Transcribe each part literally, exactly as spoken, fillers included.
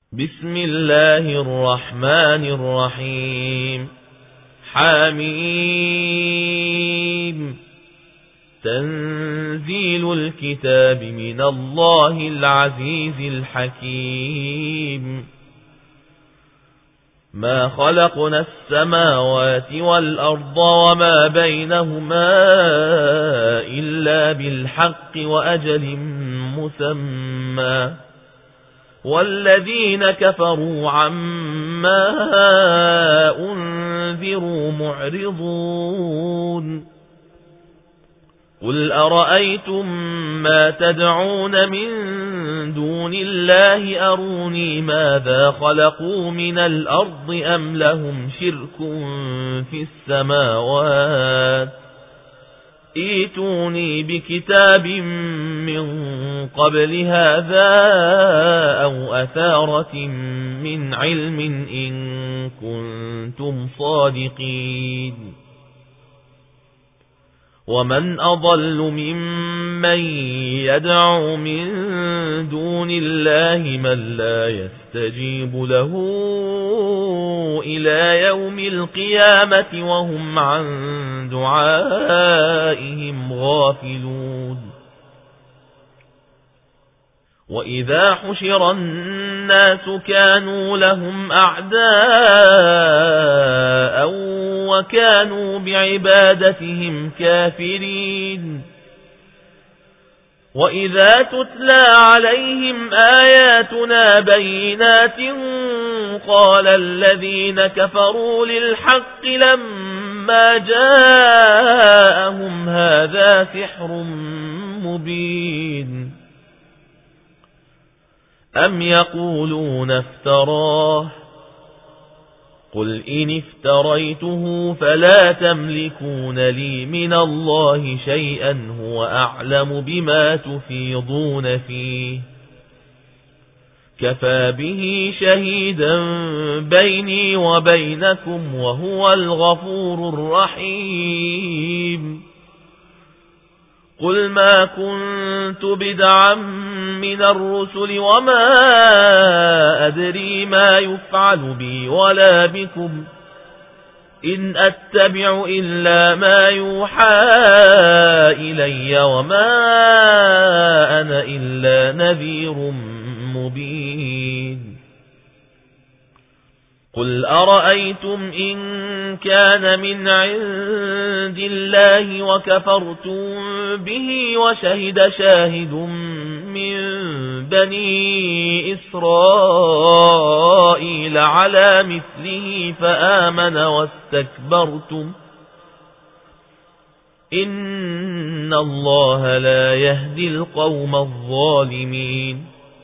بسم الله الرحمن الرحيم حميم تنزيل الكتاب من الله العزيز الحكيم ما خلقنا السماوات والأرض وما بينهما إلا بالحق وأجل مسمى والذين كفروا عما أنذروا معرضون قل أرأيتم ما تدعون من دون الله أروني ماذا خلقوا من الأرض أم لهم شرك في السماوات ائتوني بكتاب من قبل هذا أو أثارة من علم إن كنتم صادقين ومن أضل ممن يدعو من دون الله من لا يستجيب له إلى يوم القيامة وهم عن دعائهم غافلون وإذا حشر الناس كانوا لهم أعداء وكانوا بعبادتهم كافرين وإذا تتلى عليهم آياتنا بينات قال الذين كفروا للحق لما جاءهم هذا سحر مبين أم يقولون افتراه قل إن افتريته فلا تملكون لي من الله شيئا هو أعلم بما تفيضون فيه كفى به شهيدا بيني وبينكم وهو الغفور الرحيم قل ما كنت بدعا من الرسل وما أدري ما يفعل بي ولا بكم إن أتبع إلا ما يوحى إلي وما أنا إلا نذير مبين قل أرأيتم إن كان من عند الله وكفرتم به وشهد شاهد من بني إسرائيل على مثله فآمن واستكبرتم إن الله لا يهدي القوم الظالمين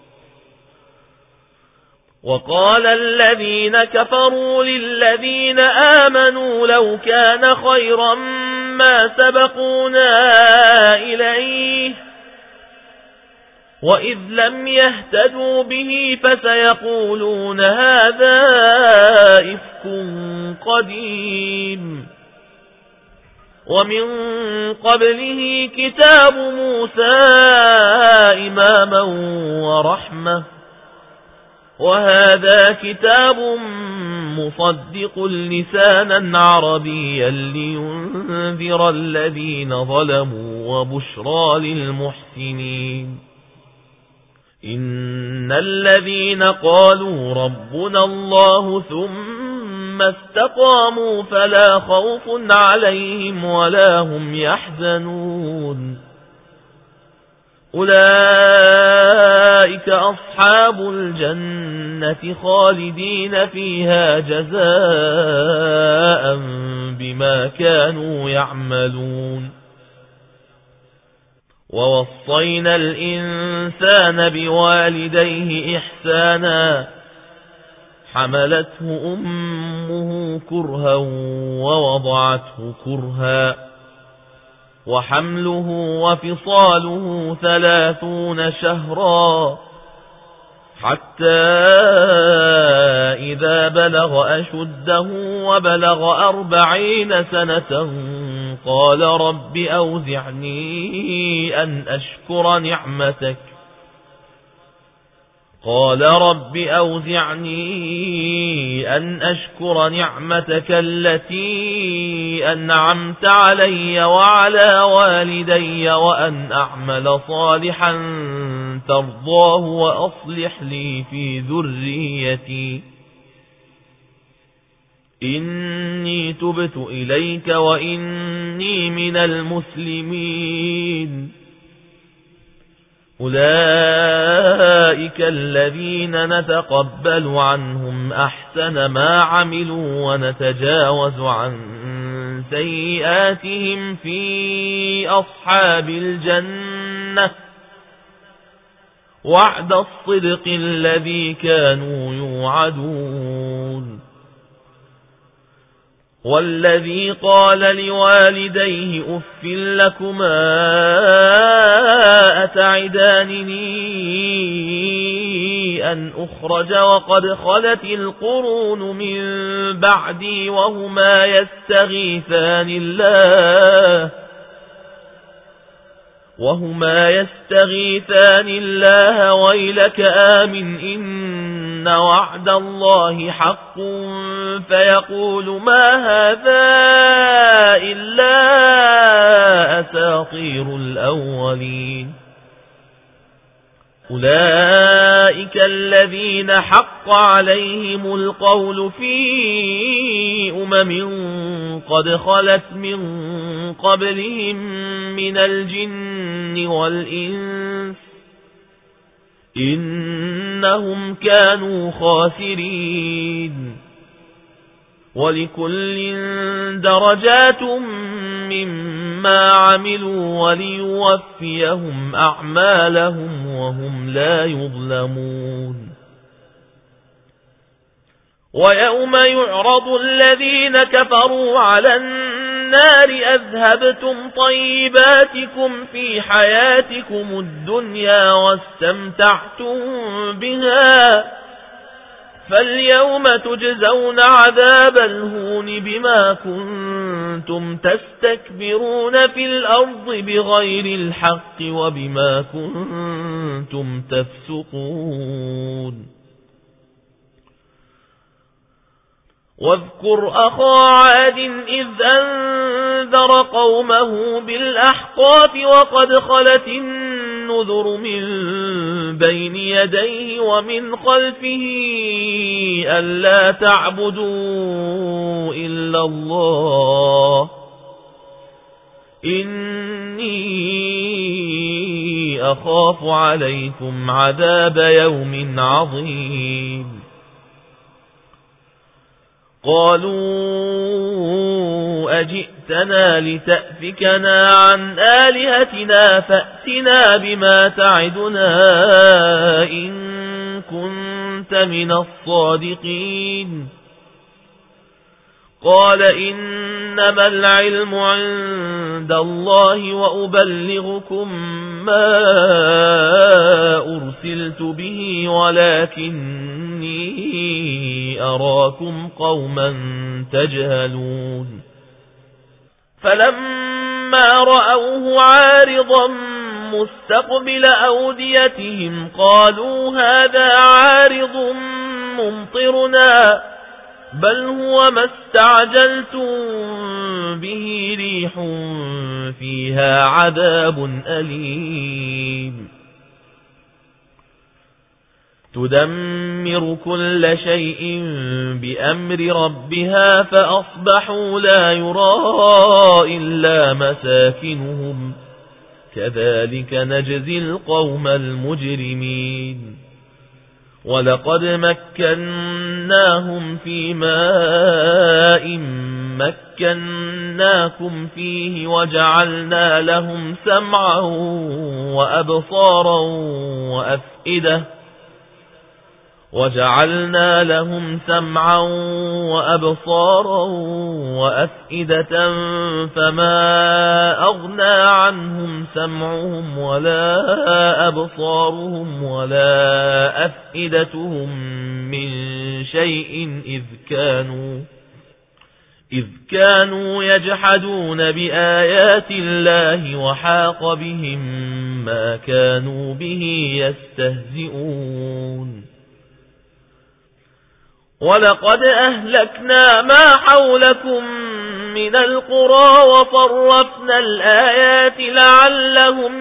وقال الذين كفروا للذين آمنوا لو كان خيرا ما سبقونا إليه وإذ لم يهتدوا به فسيقولون هذا إفك قديم ومن قبله كتاب موسى إماما ورحمة وهذا كتاب مصدق لسانا عربيا لينذر الذين ظلموا وبشرى للمحسنين إن الذين قالوا ربنا الله ثم استقاموا فلا خوف عليهم ولا هم يحزنون أولئك أصحاب الجنة خالدين فيها جزاء بما كانوا يعملون ووصينا الإنسان بوالديه إحسانا حملته أمه كرها ووضعته كرها وحمله وفصاله ثلاثون شهرا حتى إذا بلغ أشده وبلغ أربعين سنة قال رب أوزعني أن أشكر نعمتك قال رب أوزعني أن أشكر نعمتك التي أنعمت علي وعلى والدي وأن أعمل صالحا ترضاه وأصلح لي في ذريتي إني تبت إليك وإني من المسلمين. أولئك الذين نتقبل عنهم أحسن ما عملوا ونتجاوز عن سيئاتهم في أصحاب الجنة وعد الصدق الذي كانوا يوعدون. والذي قال لوالديه أف لكما أتعدانني أن أخرج وقد خلت القرون من بعدي وهما يستغيثان الله وهما يستغيثان الله ويلك آمن إن وعد الله حق فيقول ما هذا إلا أساطير الأولين. أولئك الذين حق عليهم القول في أمم قد خلت من قبلهم من الجن والإنس إنهم كانوا خاسرين. ولكل درجات مما عملوا وليوفيهم أعمالهم وهم لا يظلمون. ويوم يعرض الذين كفروا على النار أذهبتم طيباتكم في حياتكم الدنيا واستمتعتم بها فاليوم تجزون عذاب الهون بما كنتم تستكبرون في الأرض بغير الحق وبما كنتم تفسقون. واذكر أخا عاد إذ أنذر قومه بالأحقاف وقد خلت النذر من بين يديه ومن خلفه ألا تعبدوا إلا الله إني أخاف عليكم عذاب يوم عظيم. قالوا أجئتنا لتأفكنا عن آلهتنا فأتنا بما تعدنا إن كنت من الصادقين. قال إنما العلم عند الله وأبلغكم ما أرسلت به ولكني أراكم قوما تجهلون. فلما رأوه عارضا مستقبل أوديتهم قالوا هذا عارض ممطرنا بل هو ما استعجلتم به ريح فيها عذاب أليم تدمر كل شيء بأمر ربها فأصبحوا لا يرى إلا مساكنهم كذلك نجزي القوم المجرمين. ولقد مكناهم في ماء مكناكم فيه وجعلنا لهم سمعا وأبصارا وأفئدة وجعلنا لهم سمعا وأبصارا وأفئدة فما أغنى عنهم سمعهم ولا أبصارهم ولا أفئدتهم من شيء إذ كانوا إذ كانوا يجحدون بآيات الله وحاق بهم ما كانوا به يستهزئون ولقد أهلكنا ما حولكم من القرى وصرفنا الآيات لعلهم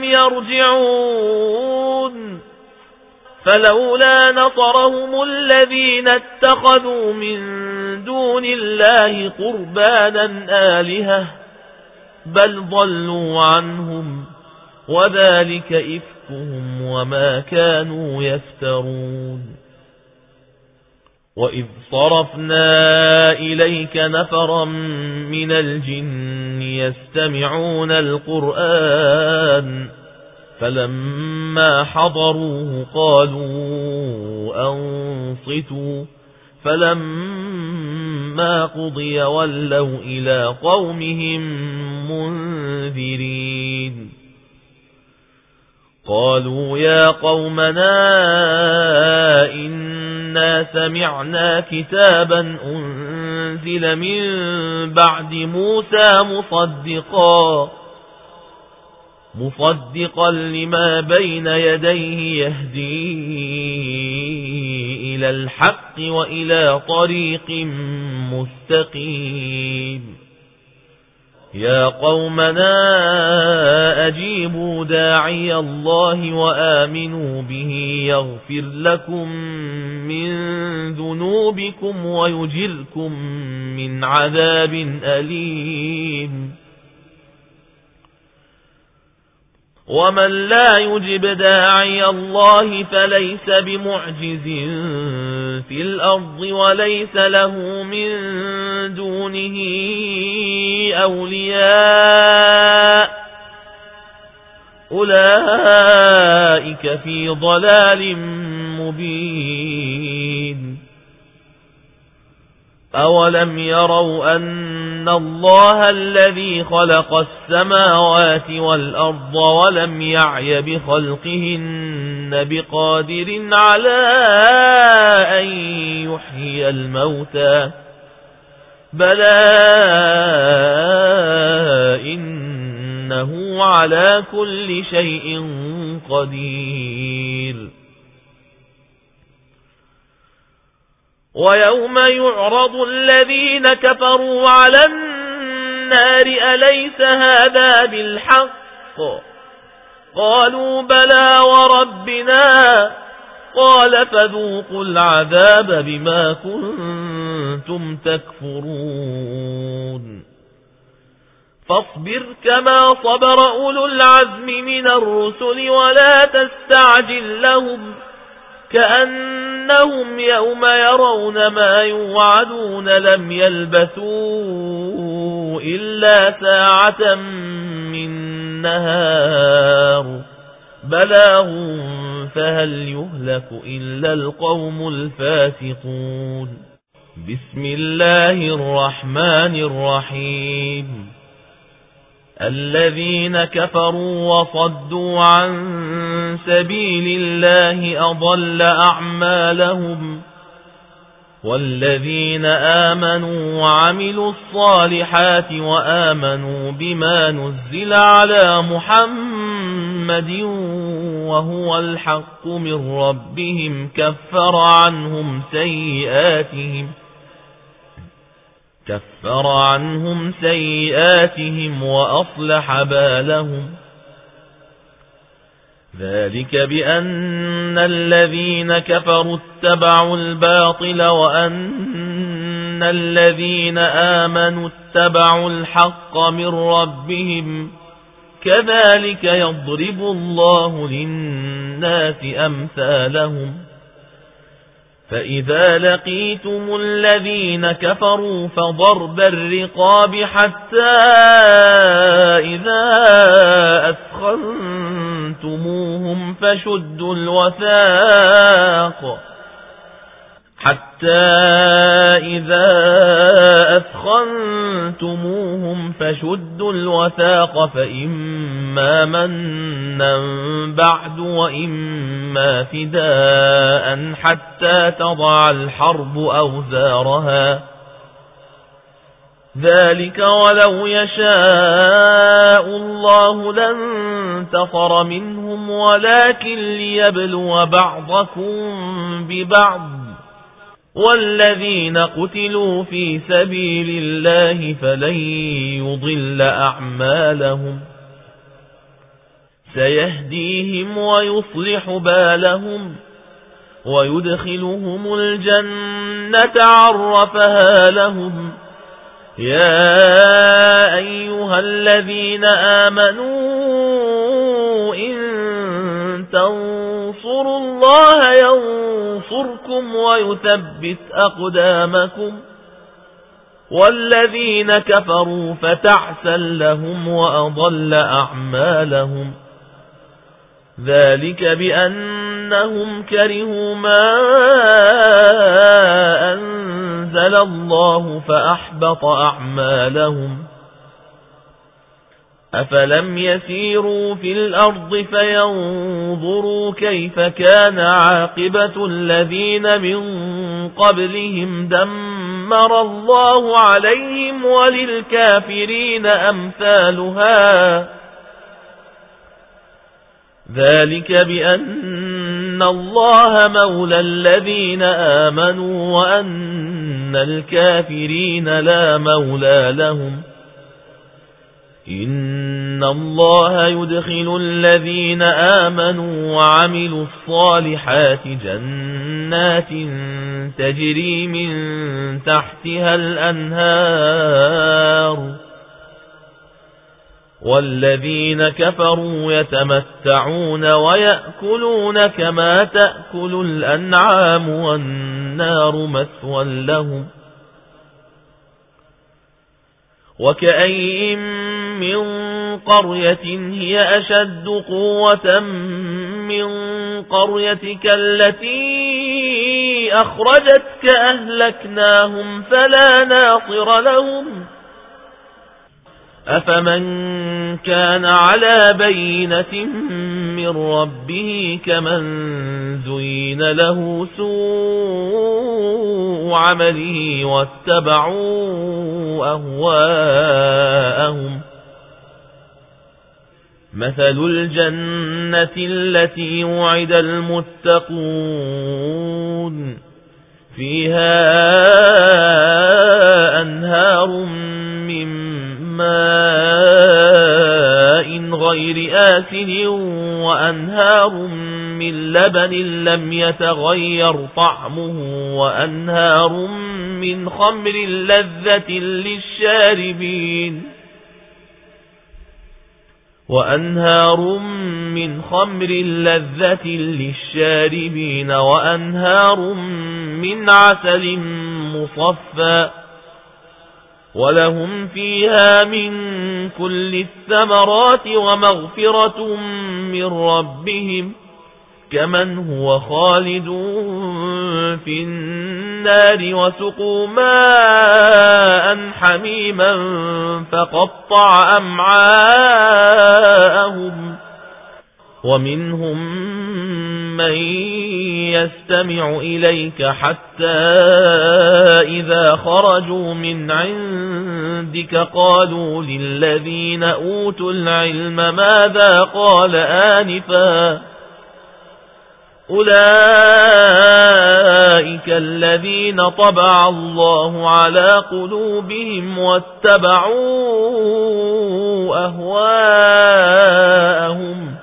يرجعون فلولا نصرهم الذين اتخذوا من دون الله قربانا آلهة بل ضلوا عنهم وذلك إفكهم وما كانوا يفترون وإذ صرفنا إليك نفرا من الجن يستمعون القرآن فلما حضروه قالوا أنصتوا فلما قضي ولوا إلى قومهم منذرين قالوا يا قومنا إنا سمعنا كتابا أنزل من بعد موسى مصدقا مصدقا لما بين يديه يهدي إلى الحق وإلى طريق مستقيم يا قومنا أجيبوا داعي الله وآمنوا به يغفر لكم من ذنوبكم ويجركم من عذاب أليم ومن لا يجب داعي الله فليس بمعجز في الأرض وليس له من دونه أولياء أولئك في ضلال مبين أولم يروا أن الله الذي خلق السماوات والأرض ولم يعي بخلقهن بقادر على أن يحيي الموتى بلى إنه على كل شيء قدير ويوم يعرض الذين كفروا على النار أليس هذا بالحق قالوا بلى وربنا قال فذوقوا العذاب بما كنتم تكفرون فاصبر كما صبر أولو العزم من الرسل ولا تستعجل لهم كأنهم يوم يرون ما يوعدون لم يلبثوا إلا ساعة من نهار بلاغ فهل يهلك إلا القوم الفاسقون بسم الله الرحمن الرحيم الذين كفروا وصدوا عن سبيل الله أضل أعمالهم والذين آمنوا وعملوا الصالحات وآمنوا بما نزل على محمد وهو الحق من ربهم كفر عنهم سيئاتهم كفر عنهم سيئاتهم وأصلح بالهم ذلك بأن الذين كفروا اتبعوا الباطل وأن الذين آمنوا اتبعوا الحق من ربهم كذلك يضرب الله للناس أمثالهم فإذا لقيتم الذين كفروا فضرب الرقاب حتى إذا أثخنتموهم فشدوا الوثاق حتى إذا أثخنتموهم فشدوا الوثاق فإما منا بعد وإما فداء حتى تضع الحرب أوزارها ذلك ولو يشاء الله لانتصر منهم ولكن ليبلو بعضكم ببعض والذين قتلوا في سبيل الله فلن يضل أعمالهم سيهديهم ويصلح بالهم ويدخلهم الجنة عرفها لهم يا أيها الذين آمنوا إن تنصروا الله ينصركم ويثبت أقدامكم والذين كفروا فتعسا لهم وأضل أعمالهم ذلك بأنهم كرهوا ما أنزل الله فأحبط أعمالهم أفلم يسيروا في الأرض فينظروا كيف كان عاقبة الذين من قبلهم دمر الله عليهم وللكافرين أمثالها ذلك بأن الله مولى الذين آمنوا وأن الكافرين لا مولى لهم إن الله يدخل الذين آمنوا وعملوا الصالحات جنات تجري من تحتها الأنهار والذين كفروا يتمتعون ويأكلون كما تأكل الأنعام والنار مثوى لهم وكأين من قرية هي أشد قوة من قريتك التي أخرجتك أهلكناهم فلا ناصر لهم أفمن كان على بينة من ربه كمن زين له سوء عمله واتبعوا أهواءهم مثل الجنة التي وعد المتقون فيها أنهار من ماء غير آسن وأنهار من لبن لم يتغير طعمه وأنهار من خمر لذة للشاربين وأنهار من خمر لذة للشاربين وأنهار من عسل مصفى ولهم فيها من كل الثمرات ومغفرة من ربهم كمن هو خالد في النار وسقوا ماء حميما فقطع أمعاءهم ومنهم من يستمع إليك حتى إذا خرجوا من عندك قالوا للذين أوتوا العلم ماذا قال آنفا أولئك الذين طبع الله على قلوبهم واتبعوا أهواءهم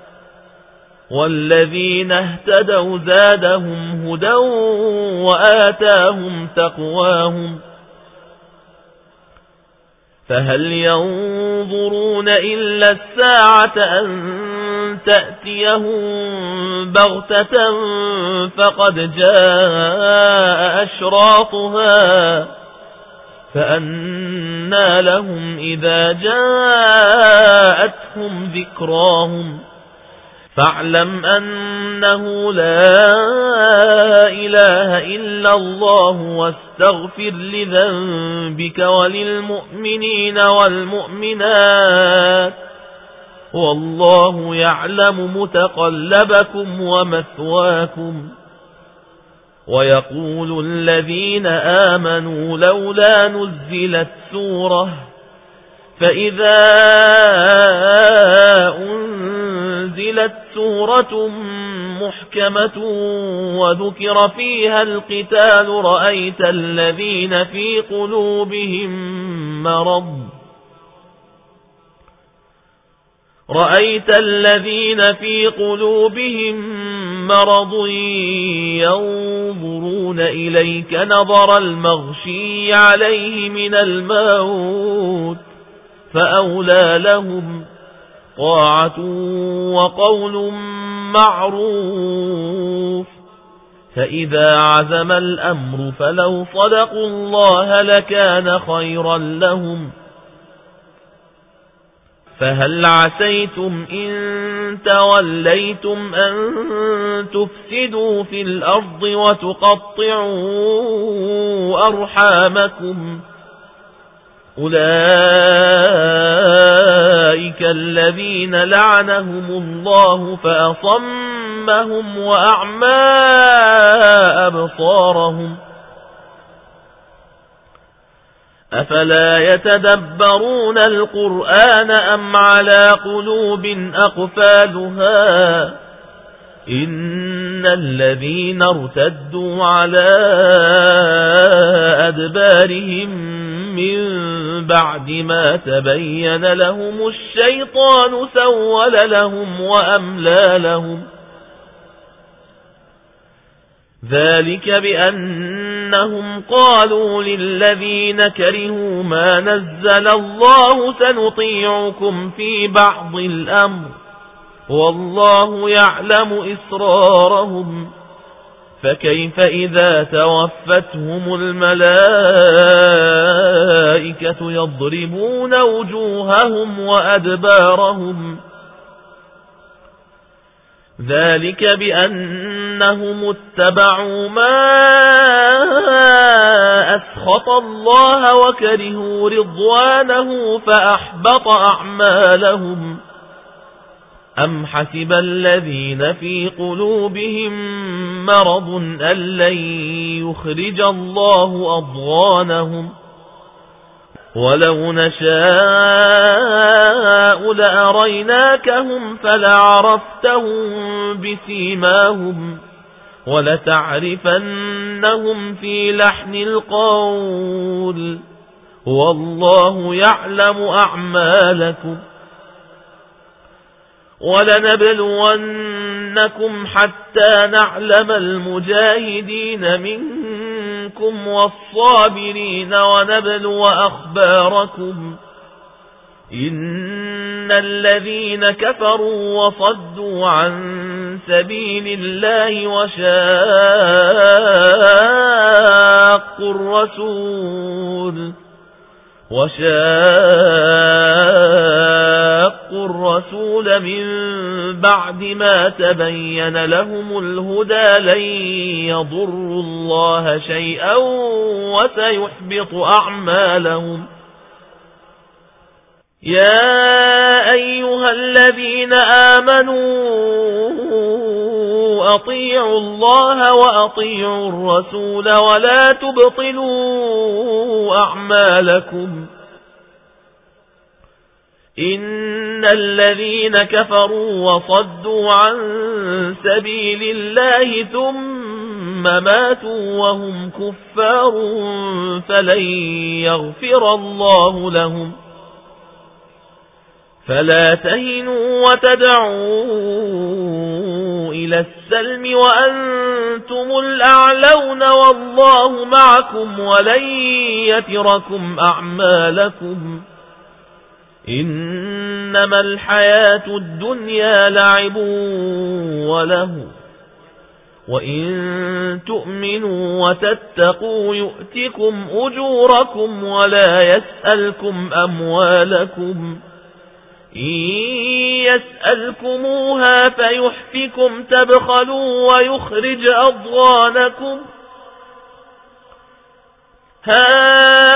والذين اهتدوا زادهم هدى وآتاهم تقواهم فهل ينظرون إلا الساعة أن تأتيهم بغتة فقد جاء أشراطها فأنى لهم إذا جاءتهم ذكراهم فاعلم أنه لا إله إلا الله واستغفر لذنبك وللمؤمنين والمؤمنات والله يعلم متقلبكم ومثواكم ويقول الذين آمنوا لولا نزلت سورة فإذا أنزلت سورة محكمة وذكر فيها القتال رأيت الذين في قلوبهم مرض رأيت الذين في قلوبهم مرض ينظرون إليك نظر المغشي عليه من الموت فأولى لهم طاعة وقول معروف فإذا عزم الأمر فلو صدقوا الله لكان خيرا لهم فهل عسيتم إن توليتم أن تفسدوا في الأرض وتقطعوا أرحامكم أولئك الذين لعنهم الله فأصمهم وأعمى أبصارهم أفلا يتدبرون القرآن أم على قلوب أقفالها إن الذين ارتدوا على أدبارهم من بعد ما تبين لهم الشيطان سول لهم وأملى لهم ذلك بأنهم قالوا للذين كرهوا ما نزل الله سنطيعكم في بعض الأمر والله يعلم إسرارهم فكيف إذا توفتهم الملائكة يضربون وجوههم وأدبارهم ذلك بأنهم اتبعوا ما أسخط الله وكرهوا رضوانه فأحبط أعمالهم أم حسب الذين في قلوبهم مرض أن لن يخرج الله أضغانهم ولو نشاء لأريناكهم فلعرفتهم بسيماهم ولتعرفنهم في لحن القول والله يعلم أعمالكم ولنبلونكم حتى نعلم المجاهدين منكم والصابرين ونبلو أخباركم إن الذين كفروا وصدوا عن سبيل الله وشاقوا الرسول وشاقوا الرسول من بعد ما تبين لهم الهدى لن يضروا الله شيئا وسيحبط أعمالهم يا أيها الذين آمنوا أطيعوا الله وأطيعوا الرسول ولا تبطلوا أعمالكم إن الذين كفروا وصدوا عن سبيل الله ثم ماتوا وهم كفار فلن يغفر الله لهم فلا تهنوا وتدعوا إلى السلم وأنتم الأعلون والله معكم ولن يتركم أعمالكم إنما الحياة الدنيا لعب وله وإن تؤمنوا وتتقوا يؤتكم أجوركم ولا يسألكم أموالكم إن يسألكموها فيحفكم تبخلوا ويخرج أضغانكم ها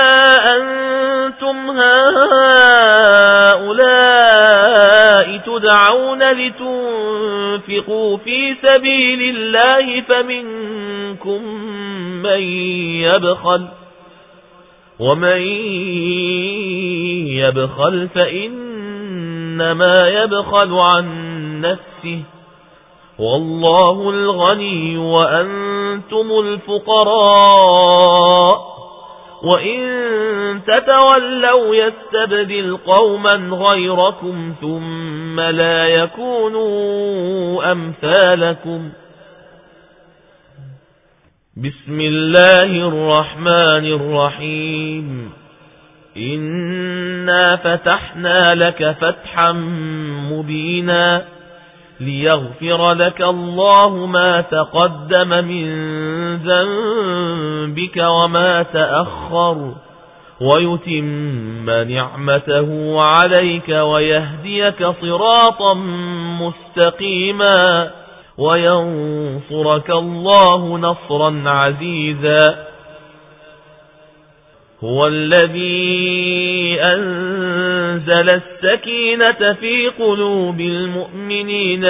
أنتم هؤلاء تدعون لتنفقوا لتنفقوا في سبيل الله فمنكم من يبخل ومن يبخل فإنما يبخل عن نفسه والله الغني وأنتم الفقراء وإن تتولوا يستبدل قوما غيركم ثم لا يكونوا أمثالكم. بسم الله الرحمن الرحيم. إنا فتحنا لك فتحا مبينا ليغفر لك الله ما تقدم من ذنبك وما تأخر ويتم نعمته عليك ويهديك صراطا مستقيما وينصرك الله نصرا عزيزا. هو الذي أنزل السكينة في قلوب المؤمنين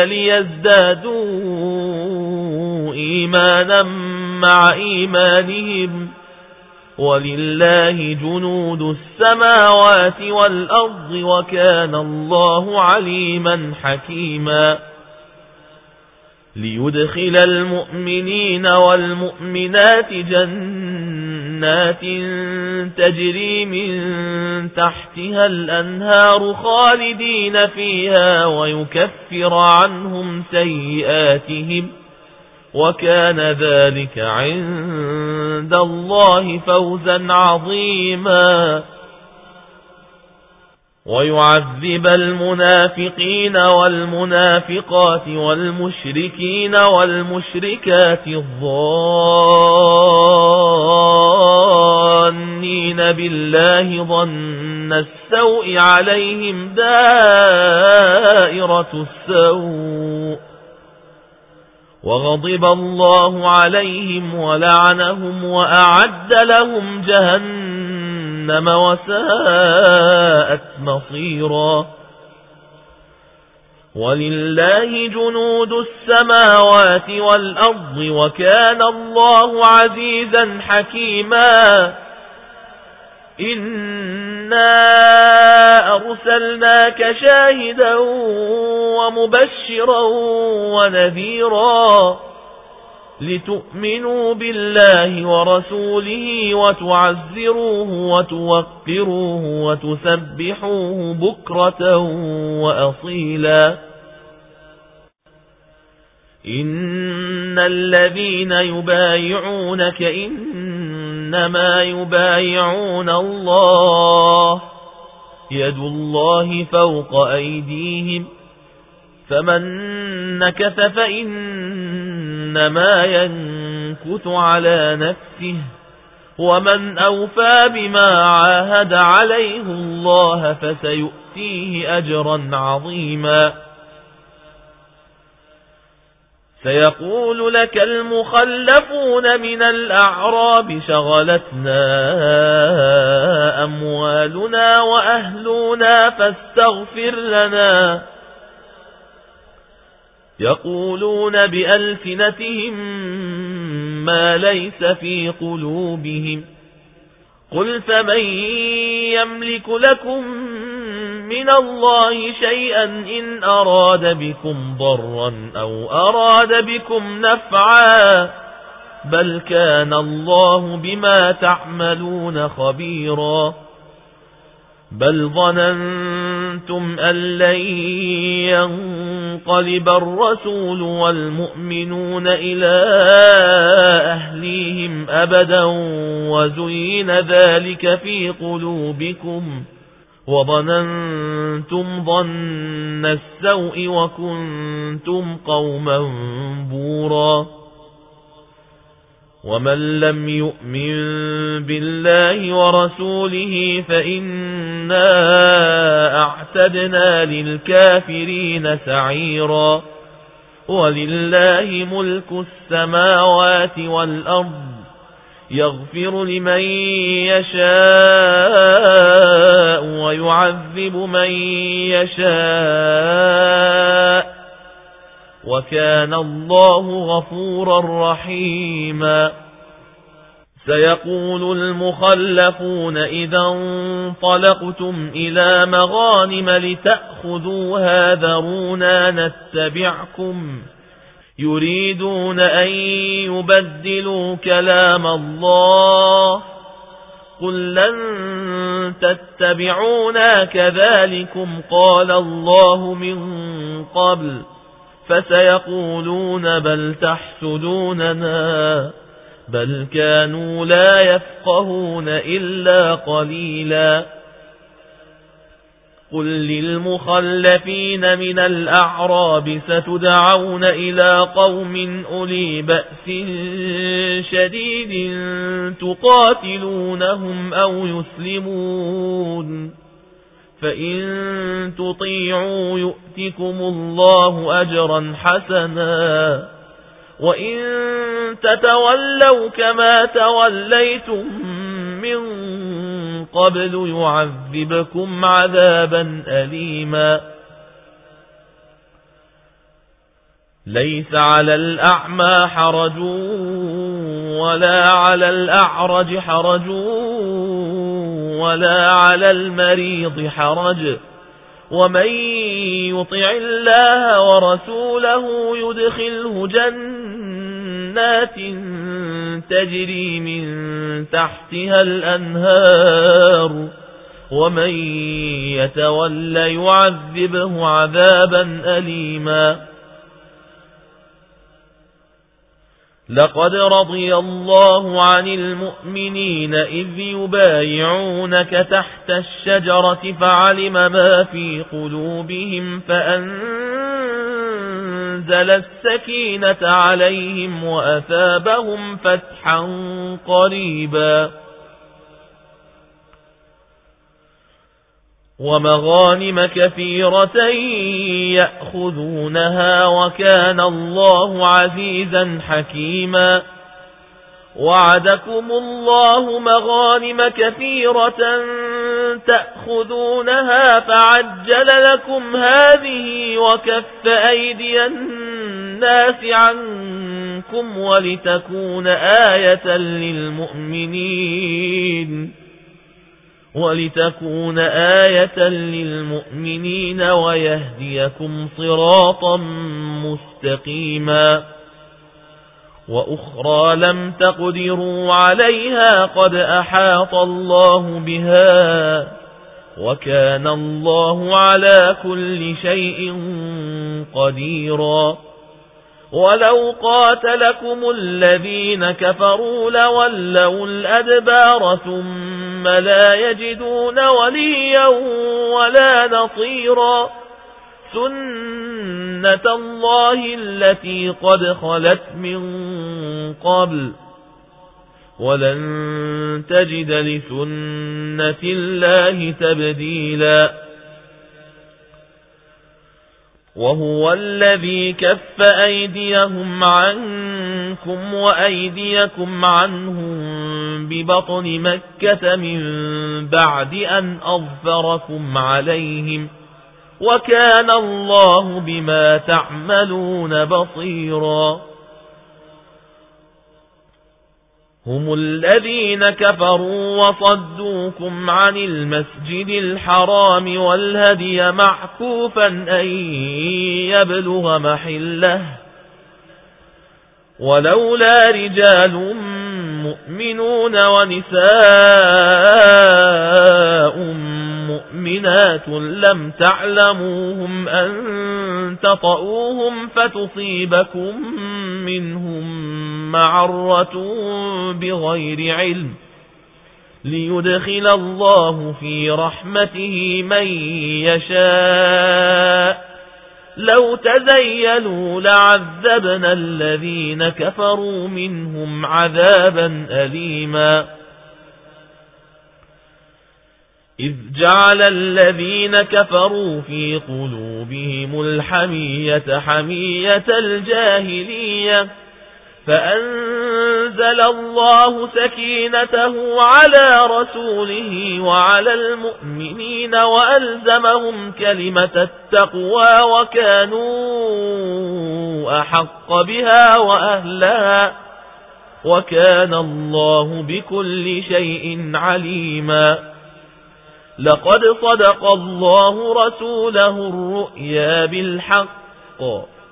ليزدادوا إيمانا مع إيمانهم ولله جنود السماوات والأرض وكان الله عليما حكيما. ليدخل المؤمنين والمؤمنات جنات تجري من تحتها الأنهار خالدين فيها ويكفر عنهم سيئاتهم وكان ذلك عند الله فوزا عظيما. ويعذب المنافقين والمنافقات والمشركين والمشركات الظانين بالله ظن السوء عليهم دائرة السوء وغضب الله عليهم ولعنهم وأعد لهم جهنم وساءت مصيرا. ولله جنود السماوات والأرض وكان الله عزيزا حكيما. إنا أرسلناك شاهدا ومبشرا ونذيرا لتؤمنوا بالله ورسوله وتعزروه وتوقروه وتسبحوه بكرة وأصيلا. إن الذين يبايعونك إنما يبايعون الله يد الله فوق أيديهم فمن نكث فإنما ينكث على نفسه ومن أوفى بما عاهد عليه الله فسيؤتيه أجرا عظيما. سيقول لك المخلفون من الأعراب شغلتنا أموالنا وأهلنا فاستغفر لنا يقولون بألسنتهم ما ليس في قلوبهم قل فمن يملك لكم من الله شيئا إن أراد بكم ضرا أو أراد بكم نفعا بل كان الله بما تعملون خبيرا. بل ظننتم أن لن ينقلب الرسول والمؤمنون إلى أهليهم أبدا وزين ذلك في قلوبكم وظننتم ظن السوء وكنتم قوما بورا. ومن لم يؤمن بالله ورسوله فإنا أعتدنا للكافرين سعيرا. ولله ملك السماوات والأرض يغفر لمن يشاء ويعذب من يشاء وكان الله غفورا رحيما. سيقول المخلفون إذا انطلقتم إلى مغانم لتأخذوها ذرونا نتبعكم يريدون أن يبدلوا كلام الله قل لن تتبعونا كذلكم قال الله من قبل فسيقولون بل تحسدوننا بل كانوا لا يفقهون إلا قليلا. قل للمخلفين من الأعراب ستدعون إلى قوم أولي بأس شديد تقاتلونهم أو يسلمون فإن تطيعوا يؤتكم الله أجرا حسنا وإن تتولوا كما توليتم من قبل يعذبكم عذابا أليما. ليس على الأعمى حرج ولا على الأعرج حرج ولا على المريض حرج ومن يطع الله ورسوله يدخله جنات تجري من تحتها الأنهار ومن يتولى يعذبه عذابا أليما. لقد رضي الله عن المؤمنين إذ يبايعونك تحت الشجرة فعلم ما في قلوبهم فأنزل السكينة عليهم وأثابهم فتحا قريبا ومغانم كثيرة يأخذونها وكان الله عزيزا حكيما. وعدكم الله مغانم كثيرة تأخذونها فعجل لكم هذه وكف أيدي الناس عنكم ولتكون آية للمؤمنين ولتكون آية للمؤمنين ويهديكم صراطا مستقيما. وأخرى لم تقدروا عليها قد أحاط الله بها وكان الله على كل شيء قديرا. ولو قاتلكم الذين كفروا لولوا الأدبار ثم لا يجدون وليا ولا نصيرا. سنة الله التي قد خلت من قبل ولن تجد لسنة الله تبديلا. وهو الذي كف أيديهم عنكم وأيديكم عنهم ببطن مكة من بعد أن أظفركم عليهم وكان الله بما تعملون بصيرا. هم الذين كفروا وصدوكم عن المسجد الحرام والهدي معكوفا أن يبلغ محله ولولا رجال مؤمنون ونساء مؤمنات لم تعلموهم أن تطؤوهم فتصيبكم منهم معرة بغير علم ليدخل الله في رحمته من يشاء لو تزيلوا لعذبنا الذين كفروا منهم عذابا أليما. إذ جعل الذين كفروا في قلوبهم الحمية حمية الجاهلية فأنزل الله سكينته على رسوله وعلى المؤمنين وألزمهم كلمة التقوى وكانوا أحق بها وأهلها وكان الله بكل شيء عليما. لقد صدق الله رسوله الرؤيا بالحق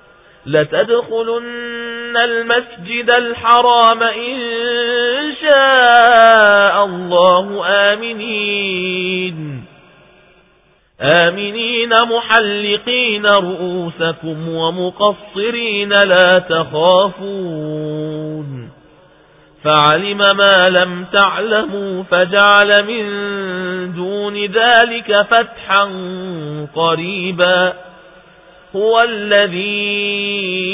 لتدخلن المسجد الحرام إن شاء الله آمنين آمنين محلقين رؤوسكم ومقصرين لا تخافون فعلم ما لم تعلموا فجعل من دون ذلك فتحا قريبا. هو الذي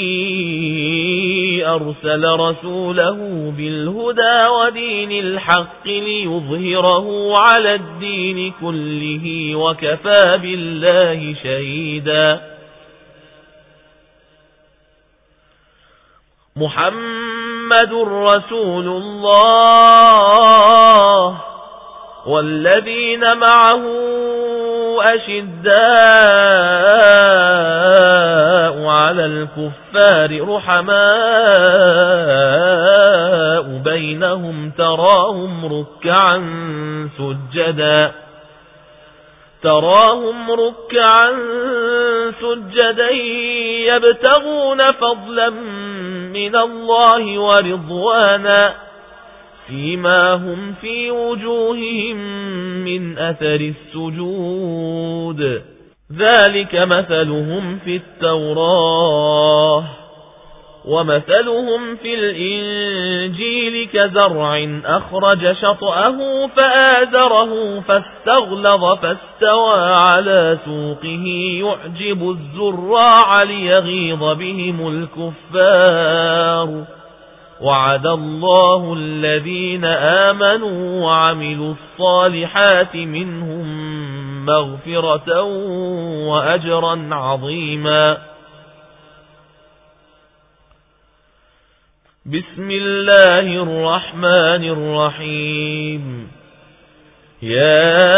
أرسل رسوله بالهدى ودين الحق ليظهره على الدين كله وكفى بالله شهيدا. محمد رسول الله والذين معه أشداء على الكفار رحماء بينهم تراهم ركعا سجدا تراهم ركعا سجدا يبتغون فضلا من الله ورضوانا فيما هم في وجوههم من أثر السجود ذلك مثلهم في التوراة ومثلهم في الإنجيل كزرع أخرج شطأه فآزره فاستغلظ فاستوى على سوقه يعجب الزراع ليغيظ بهم الكفار. وعد الله الذين آمنوا وعملوا الصالحات منهم مغفرة وأجرا عظيما. بسم الله الرحمن الرحيم. يا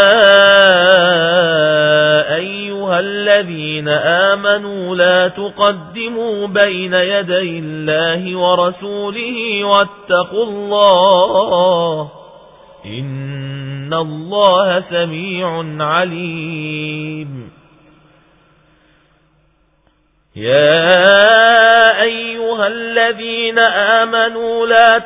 أيها الذين آمنوا لا تقدموا بين يدي الله ورسوله واتقوا الله إن الله سميع عليم. يا أيها الذين آمنوا لا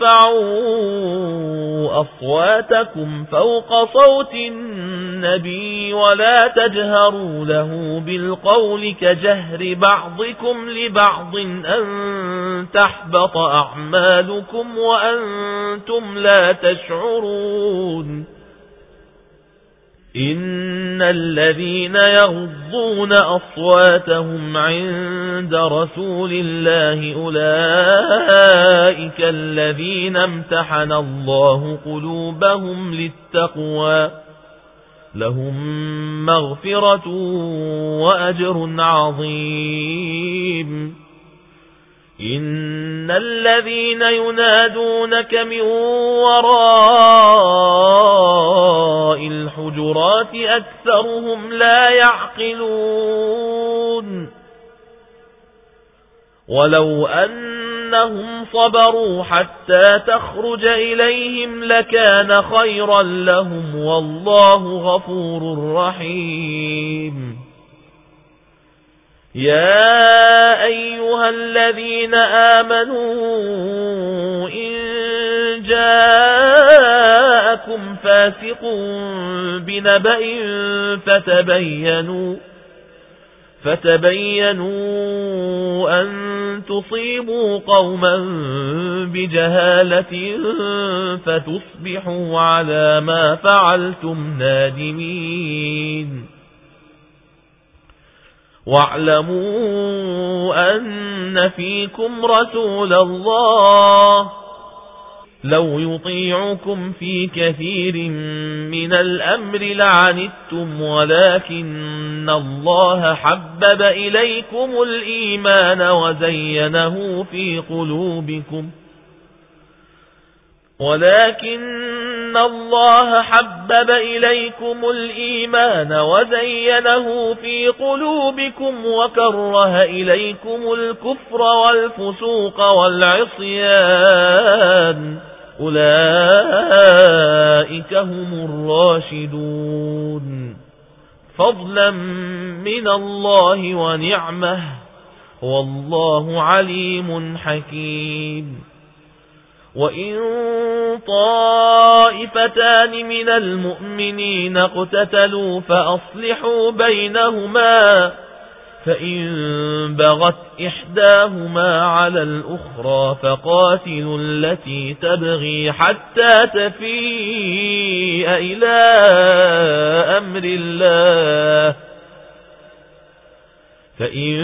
ترفعوا أصواتكم فوق صوت النبي ولا تجهروا له بالقول كجهر بعضكم لبعض أن تحبط أعمالكم وأنتم لا تشعرون. إن الذين يغضون أصواتهم عند رسول الله أولئك الذين امتحن الله قلوبهم للتقوى لهم مغفرة وأجر عظيم. إن الذين ينادونك من وراء الحجرات أكثرهم لا يعقلون. ولو أنهم صبروا حتى تخرج إليهم لكان خيرا لهم والله غفور رحيم. يا أيها الذين آمنوا إن جاءكم فاسق بنبأ فتبينوا فتبينوا أن تصيبوا قوما بجهالة فتصبحوا على ما فعلتم نادمين. واعلموا أن فيكم رسول الله لو يطيعكم في كثير من الأمر لعنتم ولكن الله حبب إليكم الإيمان وزينه في قلوبكم ولكن الله حبب إليكم الإيمان وزينه في قلوبكم وكره إليكم الكفر والفسوق والعصيان أولئك هم الراشدون فضلا من الله ونعمه والله عليم حكيم وإن طائفتان من المؤمنين اقتتلوا فأصلحوا بينهما فإن بغت إحداهما على الأخرى فقاتلوا التي تبغي حتى تفيء إلى أمر الله فإن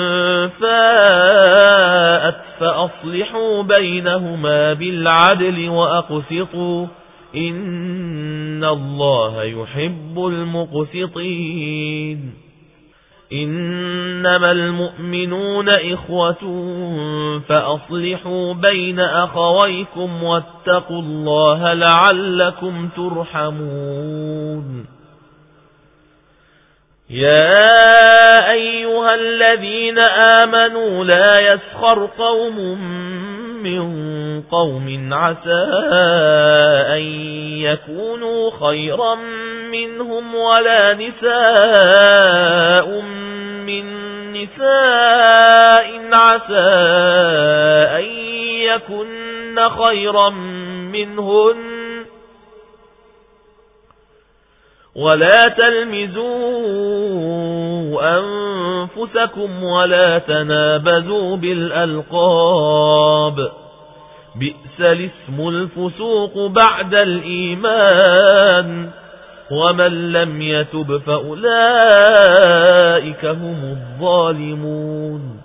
فاءت فأصلحوا بينهما بالعدل وأقسطوا إن الله يحب المقسطين إنما المؤمنون إخوة فأصلحوا بين أخويكم واتقوا الله لعلكم ترحمون يا أيها الذين آمنوا لا يسخر قوم من قوم عسى أن يكونوا خيرا منهم ولا نساء من نساء عسى أن يكن خيرا منهن ولا تلمزوا أنفسكم ولا تنابزوا بالألقاب بئس الاسم الفسوق بعد الإيمان ومن لم يتب فأولئك هم الظالمون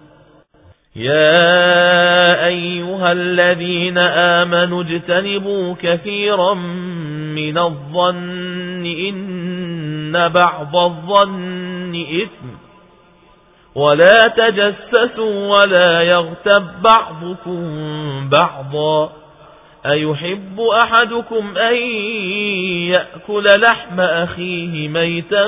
يا أيها الذين آمنوا اجتنبوا كثيرا من الظن إن بعض الظن إثم ولا تجسسوا ولا يغتب بعضكم بعضا أيحب أحدكم أن يأكل لحم أخيه ميتا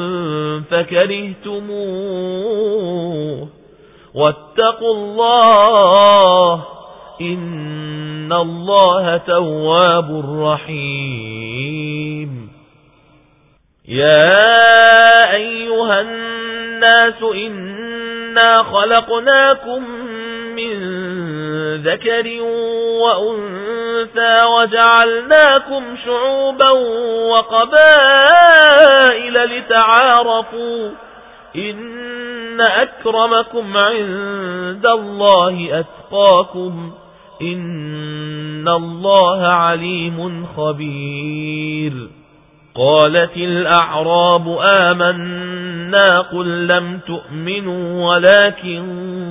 فكرهتموه واتقوا الله إن الله تواب رحيم يا أيها الناس إنا خلقناكم من ذكر وأنثى وجعلناكم شعوبا وقبائل لتعارفوا إن أكرمكم عند الله أتقاكم إن الله عليم خبير قالت الأعراب آمنا قل لم تؤمنوا ولكن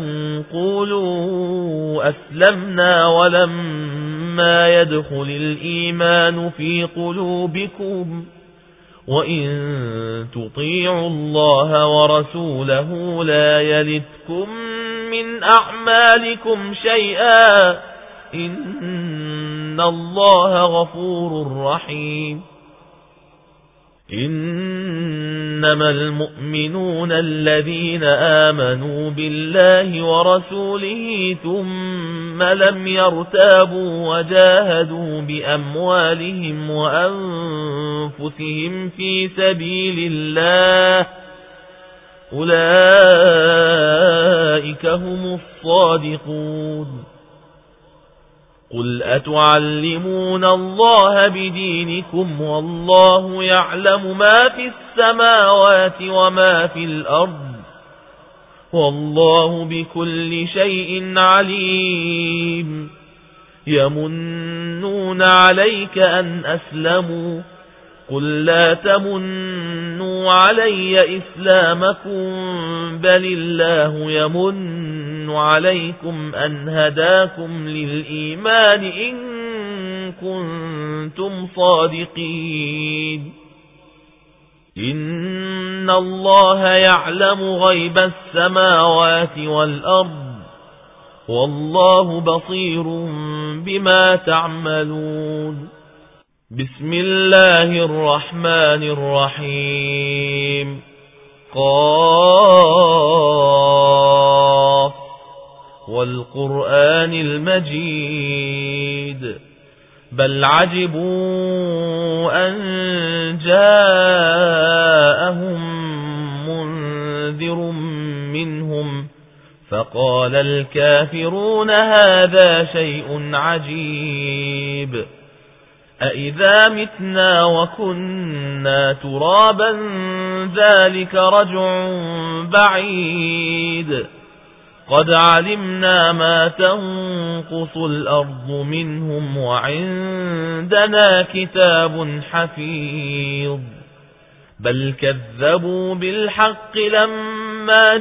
قولوا أسلمنا ولما يدخل الإيمان في قلوبكم وإن تطيعوا الله ورسوله لا يلتكم من أعمالكم شيئا إن الله غفور رحيم إنما المؤمنون الذين آمنوا بالله ورسوله ثم لم يرتابوا وجاهدوا بأموالهم وأنفسهم في سبيل الله أولئك هم الصادقون قل أتعلمون الله بدينكم والله يعلم ما في السماوات وما في الأرض والله بكل شيء عليم يمنون عليك أن أسلموا قل لا تمنوا علي إسلامكم بل الله يمن عليكم أن هداكم للإيمان إن كنتم صادقين إن الله يعلم غيب السماوات والأرض والله بصير بما تعملون بسم الله الرحمن الرحيم قاف والقرآن المجيد بل عجبوا أن جاءهم منذر منهم فقال الكافرون هذا شيء عجيب أإذا متنا وكنا ترابا ذلك رجع بعيد قد علمنا ما تنقص الأرض منهم وعندنا كتاب حفيظ بل كذبوا بالحق لما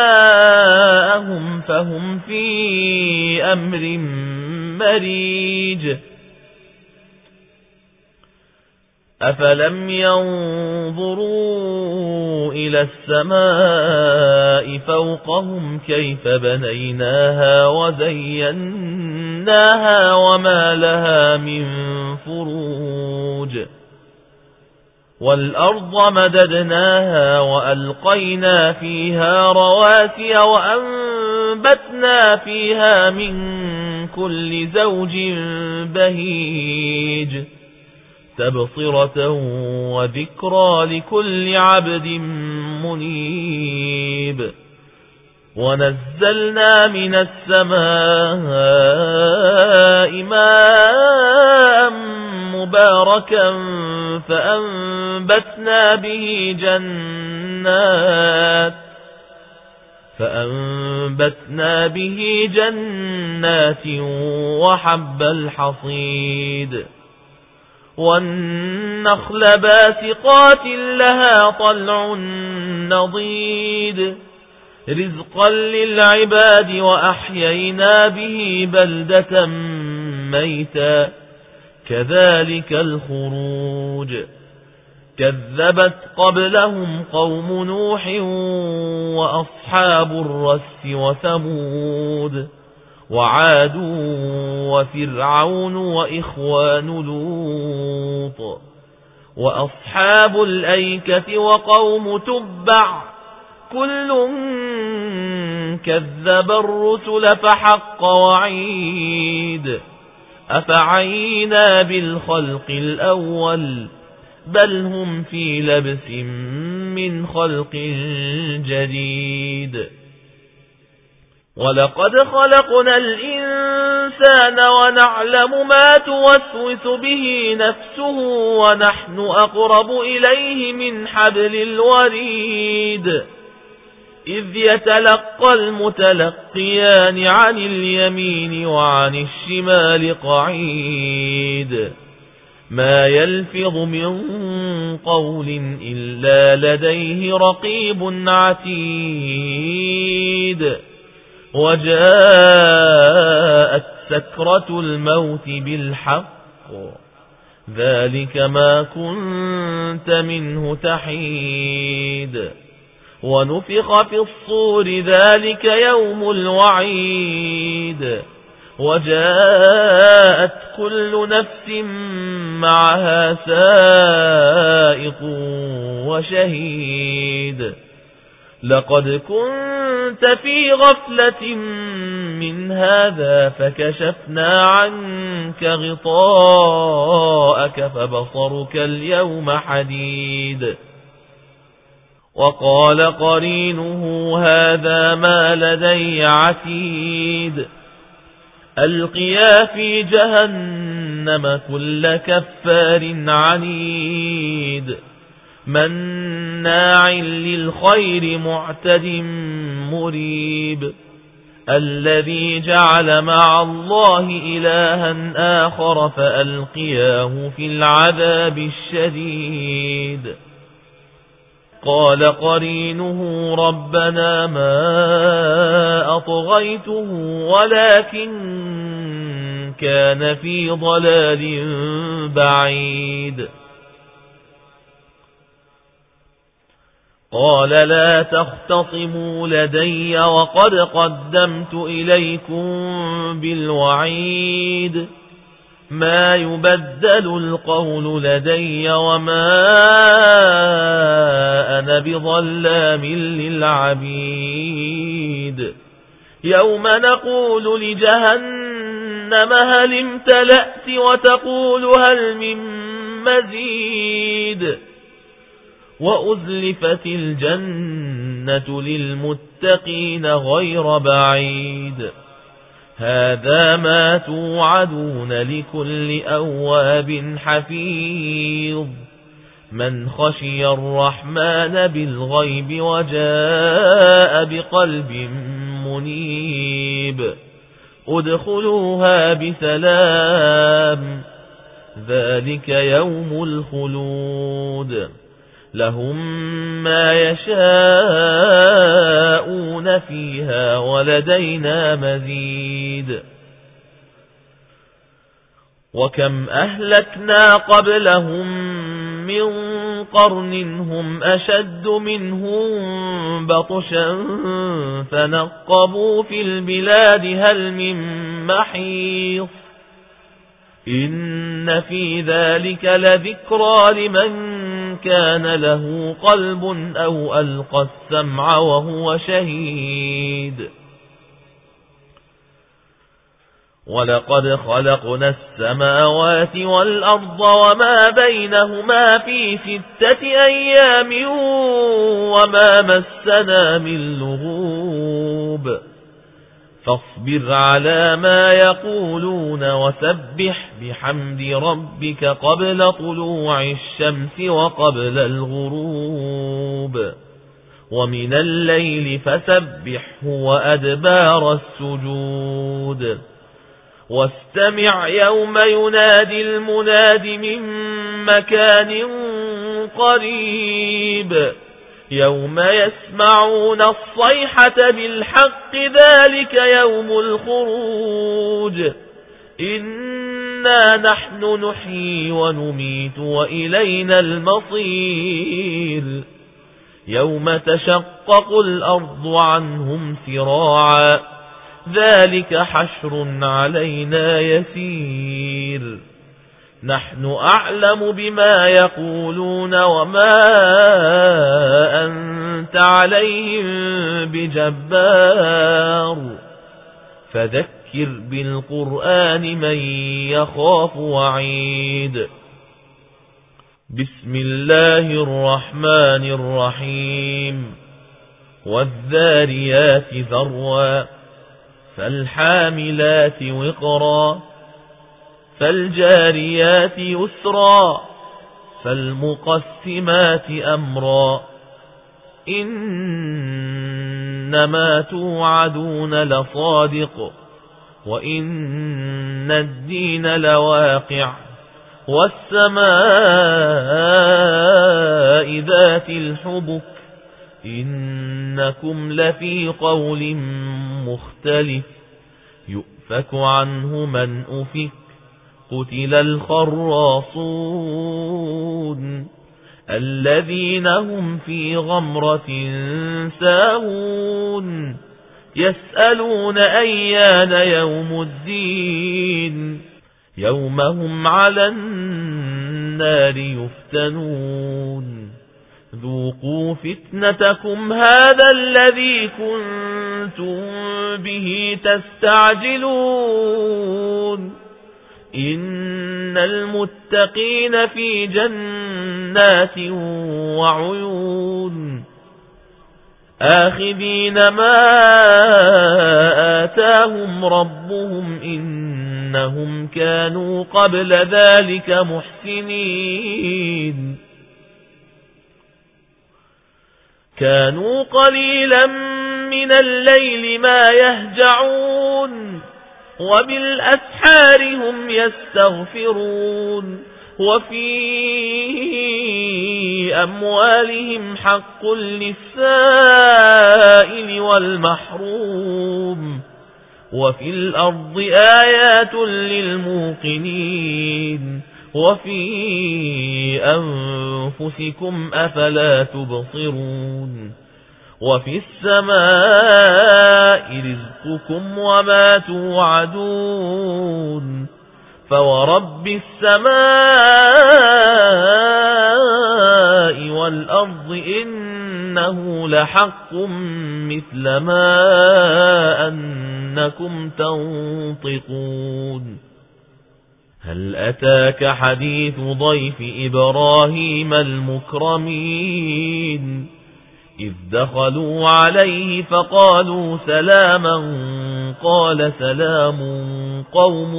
جاءهم فهم في أمر مريج أفلم ينظروا إلى السماء فوقهم كيف بنيناها وزيناها وما لها من فروج والأرض مددناها وألقينا فيها رواسي وأنبتنا فيها من كل زوج بهيج تبصرة وذكرى لكل عبد منيب ونزلنا من السماء ماء مباركا فأنبتنا به جنات فأنبتنا به جنات وحب الحصيد والنخل باسقات لها طلع نضيد رزقا للعباد وأحيينا به بلدة ميتا كذلك الخروج كذبت قبلهم قوم نوح وأصحاب الرس وثمود وعاد وفرعون وإخوان لوط وأصحاب الأيكة وقوم تبع كل كذب الرسل فحق وعيد أفعينا بالخلق الأول بل هم في لبس من خلق جديد ولقد خلقنا الإنسان ونعلم ما توسوس به نفسه ونحن أقرب إليه من حبل الوريد إذ يتلقى المتلقيان عن اليمين وعن الشمال قعيد ما يلفظ من قول إلا لديه رقيب عتيد وجاءت سكرة الموت بالحق ذلك ما كنت منه تحيد ونفخ في الصور ذلك يوم الوعيد وجاءت كل نفس معها سائق وشهيد لقد كنت في غفلة من هذا فكشفنا عنك غطاءك فبصرك اليوم حديد وقال قرينه هذا ما لدي عتيد ألقيا في جهنم كل كفار عنيد مناع للخير معتد مريب الذي جعل مع الله إلها آخر فألقياه في العذاب الشديد قال قرينه ربنا ما أطغيته ولكن كان في ضلال بعيد. قال لا تختصموا لدي وقد قدمت إليكم بالوعيد ما يبدل القول لدي وما أنا بظلام للعبيد. يوم نقول لجهنم هل امتلأت وتقول هل من مزيد وأزلفت الجنة للمتقين غير بعيد. هذا ما توعدون لكل أواب حفيظ من خشي الرحمن بالغيب وجاء بقلب منيب. ادخلوها بسلام ذلك يوم الخلود لهم ما يشاءون فيها ولدينا مزيد. وكم أهلكنا قبلهم من قرن هم أشد منهم بطشا فنقبوا في البلاد هل من محيص. إن في ذلك لذكرى لمن كان له قلب أو ألقى السمع وهو شهيد. ولقد خلقنا السماوات والأرض وما بينهما في ستة أيام وما مسنا من لغوب. فاصبر على ما يقولون وسبح بحمد ربك قبل طلوع الشمس وقبل الغروب ومن الليل فسبحه وأدبار السجود. واستمع يوم ينادي المناد من مكان قريب يوم يسمعون الصيحة بالحق ذلك يوم الخروج. إنا نحن نحيي ونميت وإلينا المصير. يوم تشقق الأرض عنهم سراعا ذلك حشر علينا يسير. نحن أعلم بما يقولون وما أنت عليهم بجبار. فذكر بالقرآن من يخاف وعيد. بسم الله الرحمن الرحيم. والذاريات ذروا فالحاملات وقرا فالجاريات يسرا فالمقسمات أمرا. إنما توعدون لصادق وإن الدين لواقع. والسماء ذات الحبك إنكم لفي قول مختلف. يؤفك عنه من أفك قتل الخراصون الذين هم في غمرة ساهون. يسألون أيان يوم الدين يوم هم على النار يفتنون. ذوقوا فتنتكم هذا الذي كنتم به تستعجلون. إن المتقين في جنات وعيون آخذين ما آتاهم ربهم إنهم كانوا قبل ذلك محسنين. كانوا قليلا من الليل ما يهجعون وبالأسحار هم يستغفرون. وفي أموالهم حق للسائل والمحروم وفي الأرض آيات للموقنين وفي أنفسكم أفلا تبصرون وفي السماء رزقكم وما توعدون فورب السماء والأرض إنه لحق مثل ما أنكم تنطقون هل أتاك حديث ضيف إبراهيم المكرمين إذ دخلوا عليه فقالوا سلاما قال سلام قوم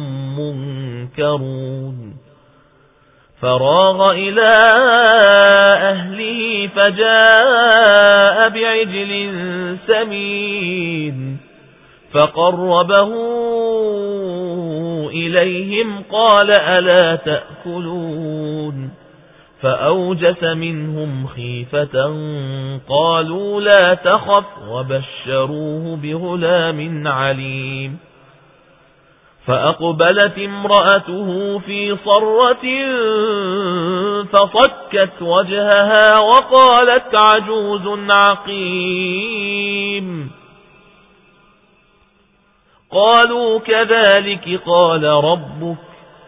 منكرون فراغ إلى أهله فجاء بعجل سمين فقربه إليهم قال ألا تأكلون فأوجس منهم خيفة قالوا لا تخف وبشروه بغلام عليم فأقبلت امرأته في صرة فصكت وجهها وقالت عجوز عقيم قالوا كذلك قال ربك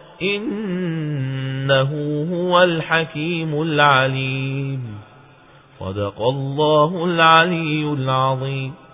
إنه هو الحكيم العليم صدق الله العلي العظيم.